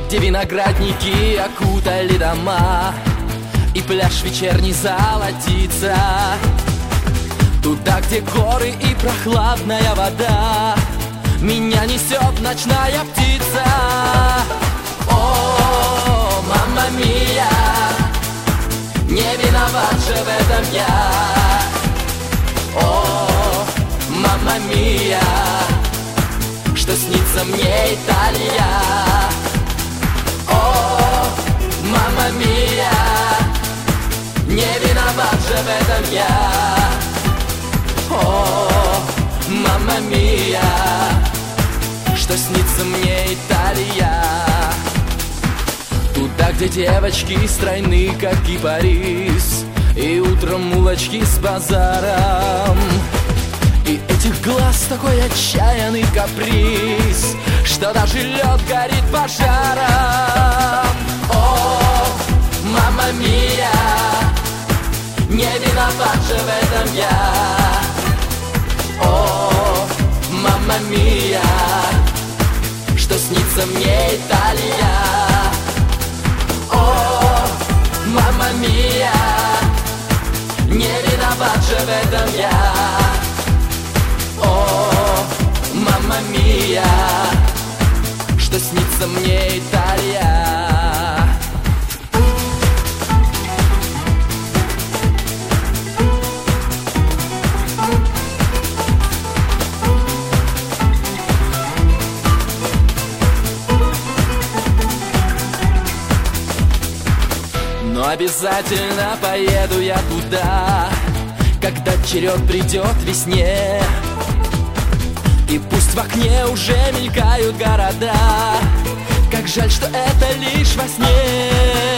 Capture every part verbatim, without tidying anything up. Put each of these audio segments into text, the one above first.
где виноградники окутали дома, и пляж вечерний золотится. Туда, где горы и прохладная вода, меня несет ночная птица. О, мамма мия, не виноват же в этом я. О, мамма мия, что снится мне Италия. О, мамма мия, не виноват же в этом я. О, мамма мия, что снится мне Италия. Туда, где девочки стройны, как кипарис, и утром улочки с базаром, и этих глаз такой отчаянный каприз, что даже лед горит пожаром. О, мамма мия, не виноват же в этом я. О, мамма мия, что снится мне Италия. О, мамма мия, не виноват же в этом я. О, мамма мия, что снится мне Италия. Но обязательно поеду я туда, когда черед придет весне. И пусть в окне уже мелькают города, как жаль, что это лишь во сне.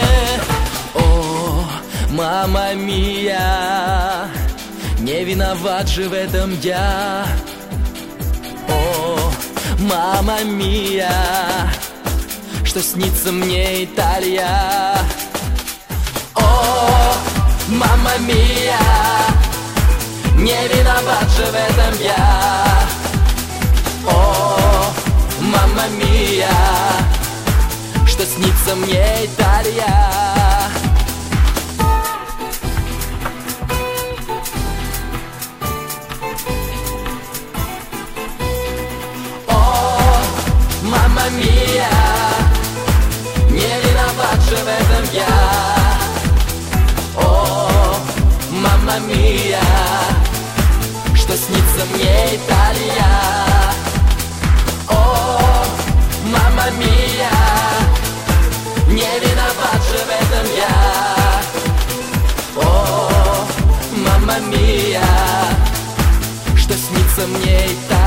О, мамма мия, не виноват же в этом я. О, мамма мия, что снится мне Италия. О, мамма мия, не виноват же в этом я. О, мамма мия, что снится мне Италия. О, мамма мия, не виноват же в этом я. О, мамма мия, что снится мне Италия. О, мамма мия, не виноват же в этом я. О, мамма мия, что снится мне Италия.